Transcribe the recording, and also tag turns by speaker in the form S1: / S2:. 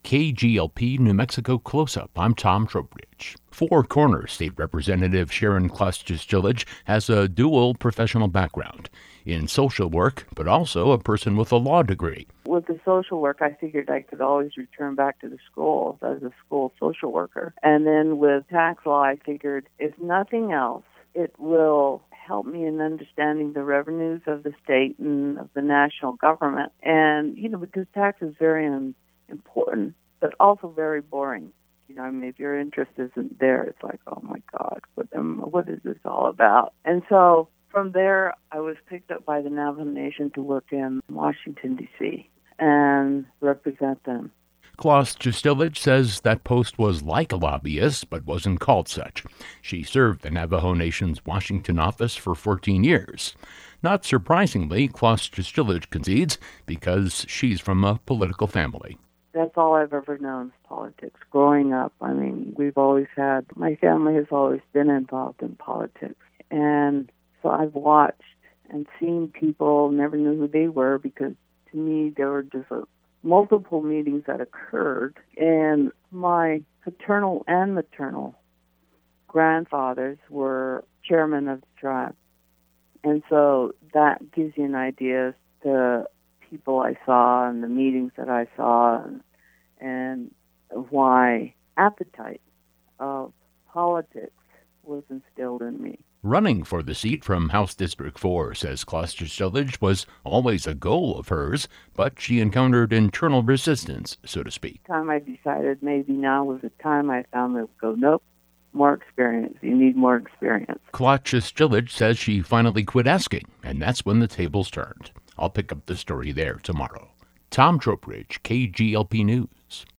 S1: KGLP New Mexico Close-Up. I'm Tom Trowbridge. Four Corners State Representative Sharon Klostich-Jillage has a dual professional background in social work, but also a person with a law degree.
S2: With the social work, I figured I could always return back to the schools as a school social worker. And then with tax law, I figured if nothing else, it will help me in understanding the revenues of the state and of the national government. And, because tax is very important, but also very boring. If your interest isn't there, it's like, oh my God, what is this all about? And so from there, I was picked up by the Navajo Nation to work in Washington, D.C. and represent them.
S1: Klostich-Jillage says that post was like a lobbyist, but wasn't called such. She served the Navajo Nation's Washington office for 14 years. Not surprisingly, Klostich-Jillage concedes because she's from a political family.
S2: That's all I've ever known is politics. Growing up, my family has always been involved in politics. And so I've watched and seen people, never knew who they were because to me there were just multiple meetings that occurred. And my paternal and maternal grandfathers were chairman of the tribe. And so that gives you an idea as to people I saw and the meetings that I saw and why appetite of politics was instilled in me.
S1: Running for the seat from House District 4, says Klostich-Jillage, was always a goal of hers, but she encountered internal resistance, so to speak.
S2: The time I decided maybe now was the time I found that go, nope, more experience. You need more experience.
S1: Klostich-Jillage says she finally quit asking, and that's when the tables turned. I'll pick up the story there tomorrow. Tom Trowbridge, KGLP News.